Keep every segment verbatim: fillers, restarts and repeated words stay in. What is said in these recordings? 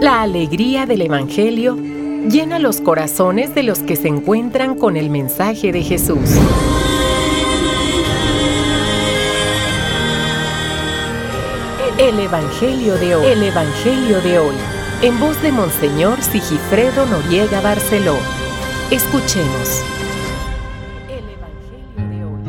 La alegría del Evangelio llena los corazones de los que se encuentran con el mensaje de Jesús. El Evangelio de hoy. El Evangelio de hoy. En voz de Monseñor Sigifredo Noriega Barceló. Escuchemos. El Evangelio de hoy.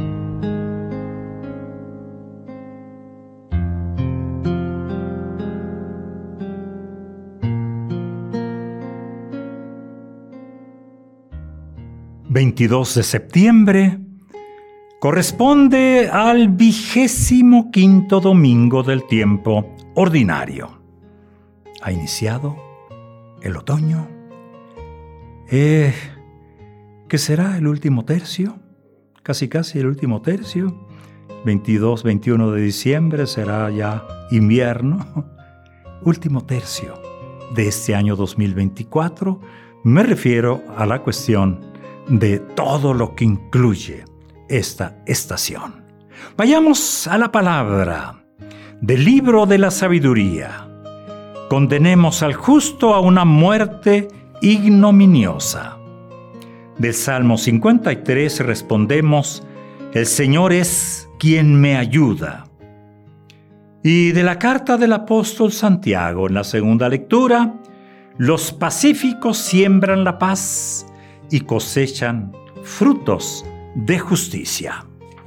veintidós de septiembre corresponde al vigésimo quinto domingo del tiempo ordinario. Ha iniciado el otoño. Eh, ¿Qué será el último tercio? Casi casi el último tercio. veintidós, veintiuno de diciembre será ya invierno. Último tercio de este año dos mil veinticuatro. Me refiero a la cuestión de todo lo que incluye esta estación. Vayamos a la palabra del libro de la sabiduría. Condenemos al justo a una muerte ignominiosa. Del Salmo cincuenta y tres respondemos: el Señor es quien me ayuda. Y de la carta del apóstol Santiago, en la segunda lectura: los pacíficos siembran la paz y cosechan frutos de justicia.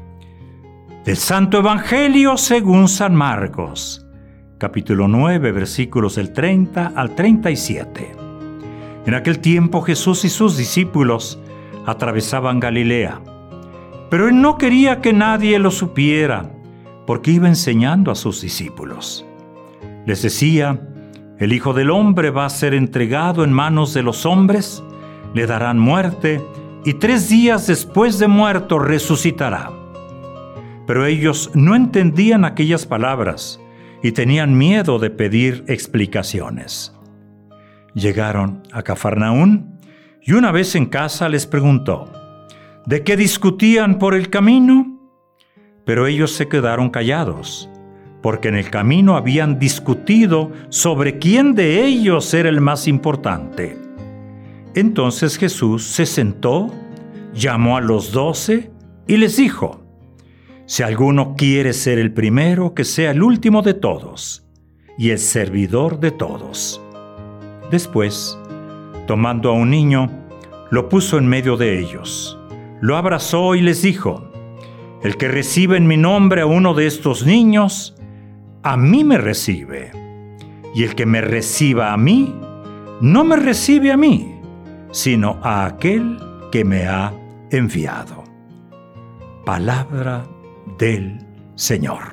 Del Santo Evangelio según San Marcos, capítulo nueve, versículos del treinta al treinta y siete. En aquel tiempo Jesús y sus discípulos atravesaban Galilea, pero él no quería que nadie lo supiera, porque iba enseñando a sus discípulos. Les decía: el Hijo del Hombre va a ser entregado en manos de los hombres, le darán muerte, y tres días después de muerto resucitará. Pero ellos no entendían aquellas palabras y tenían miedo de pedir explicaciones. Llegaron a Cafarnaún y una vez en casa les preguntó: ¿de qué discutían por el camino? Pero ellos se quedaron callados, porque en el camino habían discutido sobre quién de ellos era el más importante. Entonces Jesús se sentó, llamó a los doce y les dijo: si alguno quiere ser el primero, que sea el último de todos y el servidor de todos. Después, tomando a un niño, lo puso en medio de ellos, lo abrazó y les dijo: el que recibe en mi nombre a uno de estos niños, a mí me recibe, y el que me reciba a mí, no me recibe a mí, sino a aquel que me ha enviado. Palabra del Señor.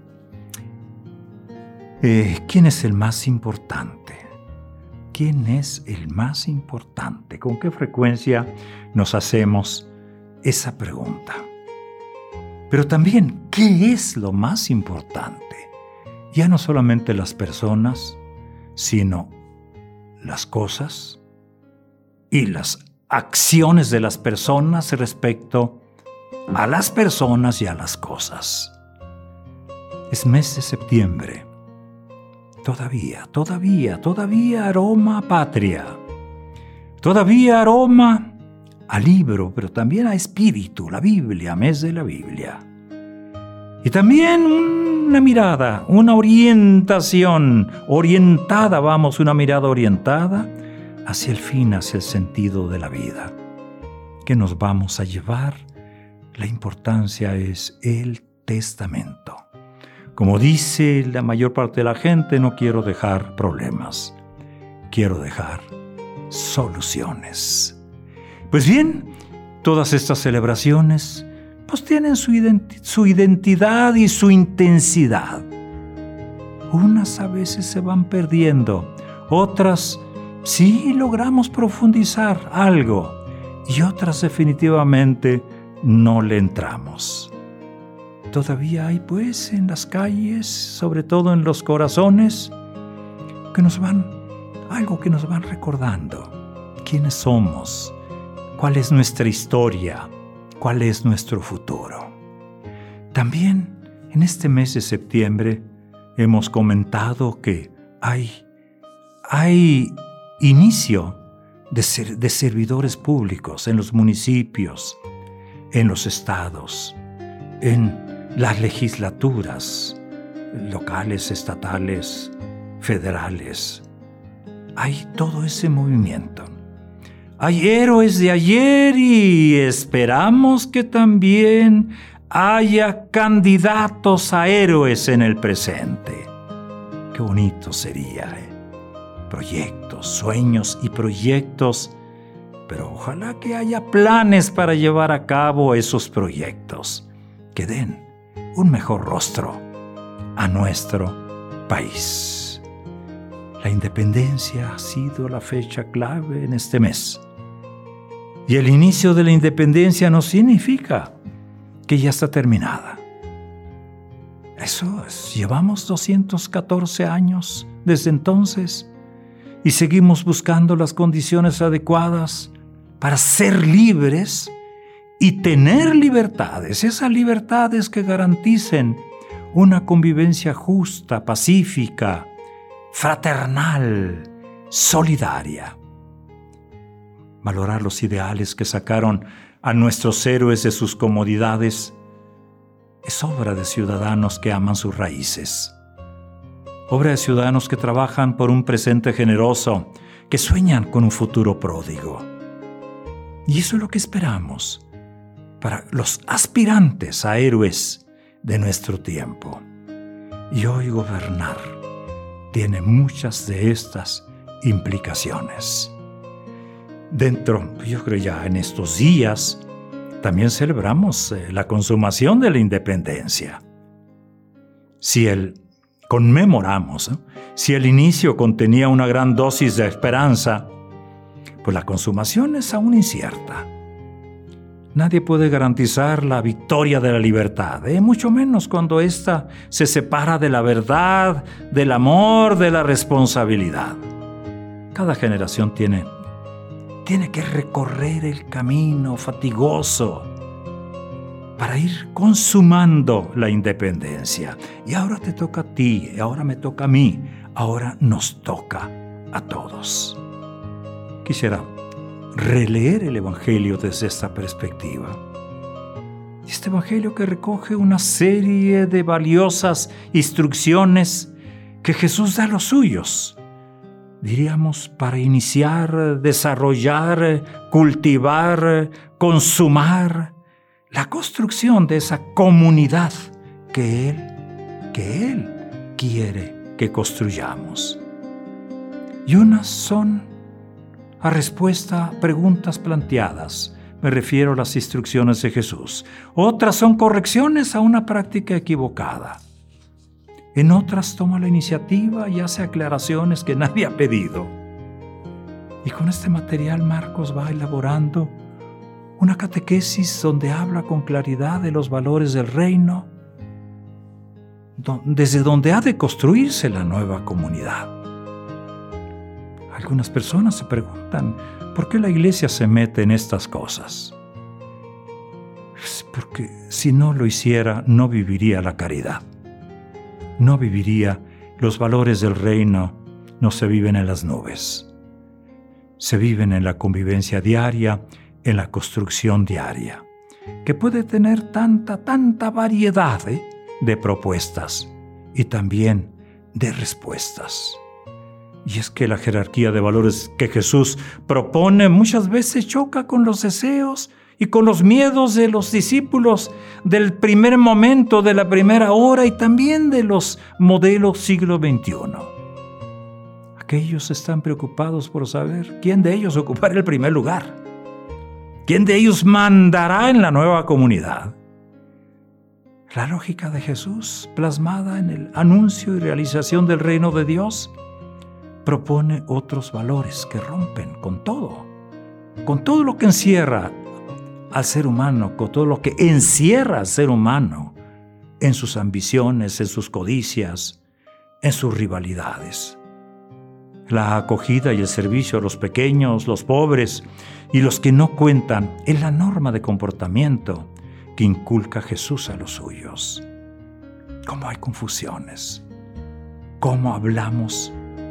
Eh, ¿Quién es el más importante? ¿Quién es el más importante? ¿Con qué frecuencia nos hacemos esa pregunta? Pero también, ¿qué es lo más importante? Ya no solamente las personas, sino las cosas y las acciones de las personas respecto a las personas y a las cosas. Es mes de septiembre. Todavía, todavía, todavía aroma a patria. Todavía aroma a libro, pero también a espíritu, la Biblia, mes de la Biblia. Y también una mirada, una orientación, orientada, vamos, una mirada orientada hacia el fin, hacia el sentido de la vida. ¿Qué nos vamos a llevar? La importancia es el testamento. Como dice la mayor parte de la gente, no quiero dejar problemas, quiero dejar soluciones. Pues bien, todas estas celebraciones pues tienen su, identi- su identidad y su intensidad. Unas a veces se van perdiendo, otras sí logramos profundizar algo y otras definitivamente no le entramos. Todavía hay pues en las calles, sobre todo en los corazones, que nos van, algo que nos van recordando. ¿Quiénes somos? ¿Cuál es nuestra historia? ¿Cuál es nuestro futuro? También en este mes de septiembre hemos comentado que hay hay inicio de, ser, de servidores públicos en los municipios, en los estados, en las legislaturas locales, estatales, federales. Hay todo ese movimiento. Hay héroes de ayer y esperamos que también haya candidatos a héroes en el presente. Qué bonito sería, ¿eh? Proyectos, sueños y proyectos, pero ojalá que haya planes para llevar a cabo esos proyectos que den un mejor rostro a nuestro país. La independencia ha sido la fecha clave en este mes. Y el inicio de la independencia no significa que ya está terminada. Eso es, llevamos doscientos catorce años desde entonces y seguimos buscando las condiciones adecuadas para ser libres y tener libertades, esas libertades que garanticen una convivencia justa, pacífica, fraternal, solidaria. Valorar los ideales que sacaron a nuestros héroes de sus comodidades es obra de ciudadanos que aman sus raíces. Obra de ciudadanos que trabajan por un presente generoso, que sueñan con un futuro pródigo. Y eso es lo que esperamos para los aspirantes a héroes de nuestro tiempo. Y hoy gobernar tiene muchas de estas implicaciones. Dentro, yo creo ya en estos días, también celebramos eh, la consumación de la independencia. Si el conmemoramos, ¿eh? si el inicio contenía una gran dosis de esperanza, pues la consumación es aún incierta. Nadie puede garantizar la victoria de la libertad, ¿eh? mucho menos cuando ésta se separa de la verdad, del amor, de la responsabilidad. Cada generación tiene, tiene que recorrer el camino fatigoso para ir consumando la independencia. Y ahora te toca a ti, ahora me toca a mí, ahora nos toca a todos. Quisiera releer el Evangelio desde esta perspectiva. Este Evangelio que recoge una serie de valiosas instrucciones que Jesús da a los suyos, diríamos, para iniciar, desarrollar, cultivar, consumar la construcción de esa comunidad que Él, que Él quiere que construyamos. Y unas son a respuesta a preguntas planteadas, me refiero a las instrucciones de Jesús. Otras son correcciones a una práctica equivocada. En otras toma la iniciativa y hace aclaraciones que nadie ha pedido. Y con este material Marcos va elaborando una catequesis donde habla con claridad de los valores del reino, desde donde ha de construirse la nueva comunidad. Algunas personas se preguntan, ¿por qué la iglesia se mete en estas cosas? Es porque si no lo hiciera, no viviría la caridad. No viviría los valores del reino, no se viven en las nubes. Se viven en la convivencia diaria, en la construcción diaria, que puede tener tanta, tanta variedad ¿eh? de propuestas y también de respuestas. Y es que la jerarquía de valores que Jesús propone muchas veces choca con los deseos y con los miedos de los discípulos del primer momento, de la primera hora y también de los modelos siglo veintiuno. Aquellos están preocupados por saber quién de ellos ocupará el primer lugar, quién de ellos mandará en la nueva comunidad. La lógica de Jesús, plasmada en el anuncio y realización del reino de Dios, propone otros valores que rompen con todo, con todo lo que encierra al ser humano, con todo lo que encierra al ser humano en sus ambiciones, en sus codicias, en sus rivalidades. La acogida y el servicio a los pequeños, los pobres y los que no cuentan es la norma de comportamiento que inculca Jesús a los suyos. ¿Cómo hay confusiones? ¿Cómo hablamos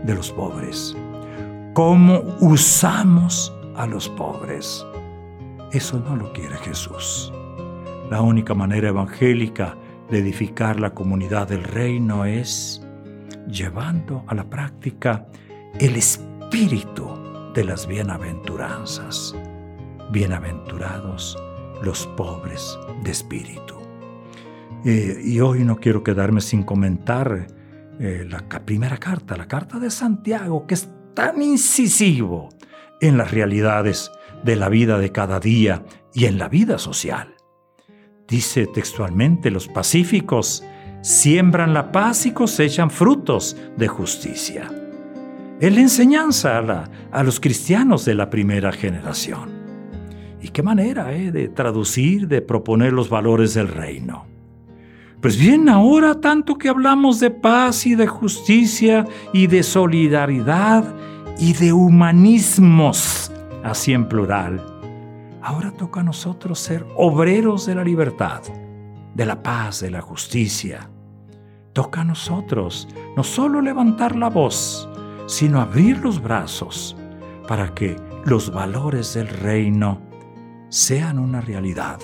de los pobres. ¿Cómo usamos a los pobres? Eso no lo quiere Jesús. La única manera evangélica de edificar la comunidad del reino es llevando a la práctica el espíritu de las bienaventuranzas. Bienaventurados los pobres de espíritu. Eh, y hoy no quiero quedarme sin comentar eh, la primera carta, la carta de Santiago, que es tan incisivo en las realidades de la vida de cada día y en la vida social. Dice textualmente: los pacíficos siembran la paz y cosechan frutos de justicia. Es la enseñanza a, la, a los cristianos de la primera generación. ¿Y qué manera eh, de traducir, de proponer los valores del reino? Pues bien, ahora tanto que hablamos de paz y de justicia y de solidaridad y de humanismos, así en plural, ahora toca a nosotros ser obreros de la libertad, de la paz, de la justicia. Toca a nosotros no solo levantar la voz, sino abrir los brazos para que los valores del reino sean una realidad.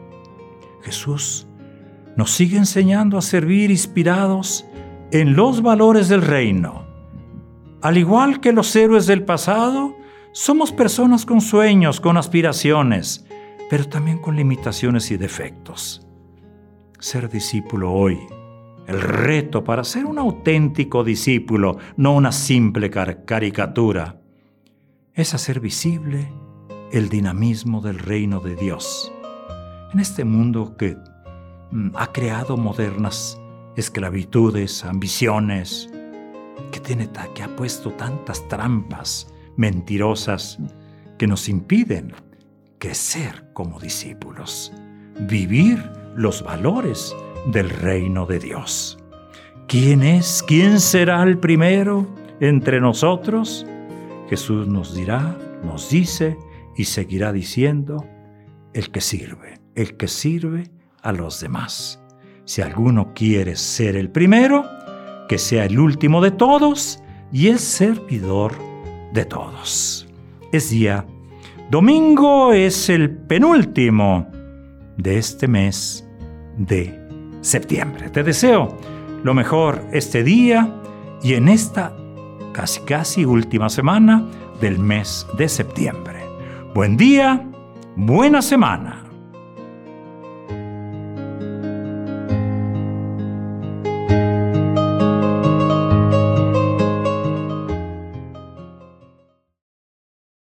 Jesús nos sigue enseñando a servir inspirados en los valores del reino. Al igual que los héroes del pasado, somos personas con sueños, con aspiraciones, pero también con limitaciones y defectos. Ser discípulo hoy, el reto para ser un auténtico discípulo, no una simple car- caricatura, es hacer visible el dinamismo del reino de Dios. En este mundo que mm, ha creado modernas esclavitudes, ambiciones, que, tiene, que ha puesto tantas trampas mentirosas que nos impiden crecer como discípulos, vivir los valores del reino de Dios. ¿Quién es? ¿Quién será el primero entre nosotros? Jesús nos dirá, nos dice y seguirá diciendo: el que sirve, el que sirve a los demás. Si alguno quiere ser el primero, que sea el último de todos y el servidor de todos. Es día domingo, es el penúltimo de este mes de septiembre. Te deseo lo mejor este día y en esta casi casi última semana del mes de septiembre. Buen día, buena semana.